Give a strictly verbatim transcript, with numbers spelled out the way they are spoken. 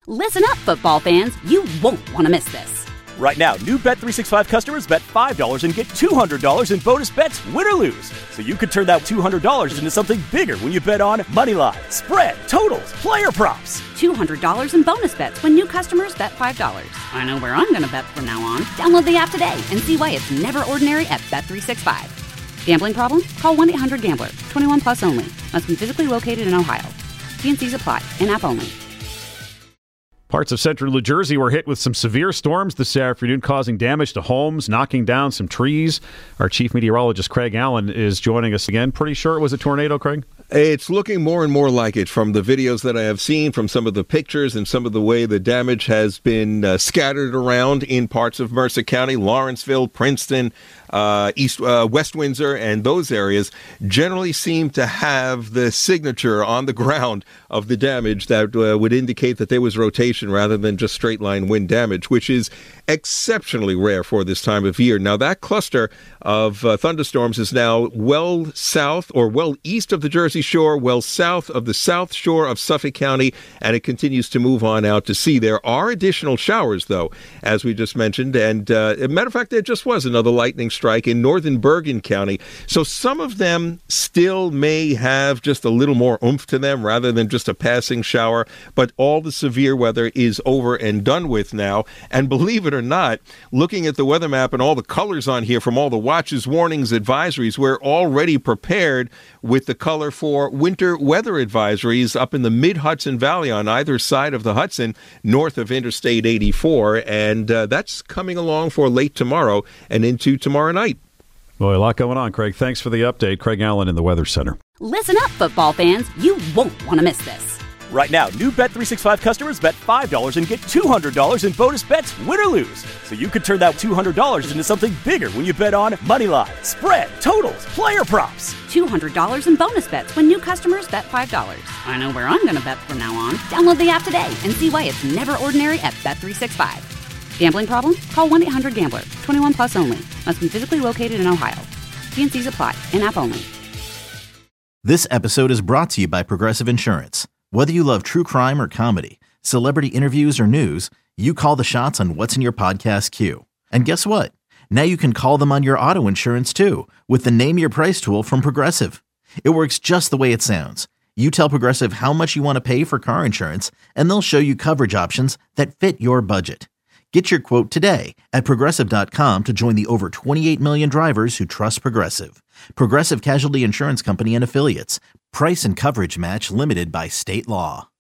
Listen up, football fans. You won't want to miss this. Right now, new Bet three sixty-five customers bet five dollars and get two hundred dollars in bonus bets, win or lose. So you could turn that two hundred dollars into something bigger when you bet on money line, spread, totals, player props. two hundred dollars in bonus bets when new customers bet five dollars. I know where I'm going to bet from now on. Download the app today and see why it's never ordinary at Bet three sixty-five. Gambling problem? Call one eight hundred gambler. twenty-one plus only. Must be physically located in Ohio. T and C's apply. In-app only. Parts of central New Jersey were hit with some severe storms this afternoon, causing damage to homes, knocking down some trees. Our chief meteorologist, Craig Allen, is joining us again. Pretty sure it was a tornado, Craig? It's looking more and more like it from the videos that I have seen, from some of the pictures and some of the way the damage has been uh, scattered around in parts of Mercer County, Lawrenceville, Princeton, uh, East, uh, West Windsor, and those areas generally seem to have the signature on the ground of the damage that uh, would indicate that there was rotation rather than just straight line wind damage, which is exceptionally rare for this time of year. Now, that cluster of uh, thunderstorms is now well south or well east of the Jersey Shore, well south of the South Shore of Suffolk County, and it continues to move on out to sea. There are additional showers, though, as we just mentioned, and uh, as a matter of fact, there just was another lightning strike in northern Bergen County, so some of them still may have just a little more oomph to them rather than just a passing shower, but all the severe weather is over and done with now, and believe it or not, looking at the weather map and all the colors on here from all the watches, warnings, advisories, we're already prepared with the color for For winter weather advisories up in the mid-Hudson Valley on either side of the Hudson, north of Interstate eighty-four, and uh, that's coming along for late tomorrow and into tomorrow night. Boy, a lot going on, Craig. Thanks for the update. Craig Allen in the Weather Center. Listen up, football fans. You won't want to miss this. Right now, new Bet three sixty-five customers bet five dollars and get two hundred dollars in bonus bets, win or lose. So you could turn that two hundred dollars into something bigger when you bet on money line, spread, totals, player props. two hundred dollars in bonus bets when new customers bet five dollars. I know where I'm going to bet from now on. Download the app today and see why it's never ordinary at Bet three sixty-five. Gambling problem? Call one eight hundred gambler. twenty-one plus only. Must be physically located in Ohio. T and C's apply. In-app only. This episode is brought to you by Progressive Insurance. Whether you love true crime or comedy, celebrity interviews or news, you call the shots on what's in your podcast queue. And guess what? Now you can call them on your auto insurance too with the Name Your Price tool from Progressive. It works just the way it sounds. You tell Progressive how much you want to pay for car insurance, and they'll show you coverage options that fit your budget. Get your quote today at Progressive dot com to join the over twenty-eight million drivers who trust Progressive. Progressive Casualty Insurance Company and Affiliates. Price and coverage match limited by state law.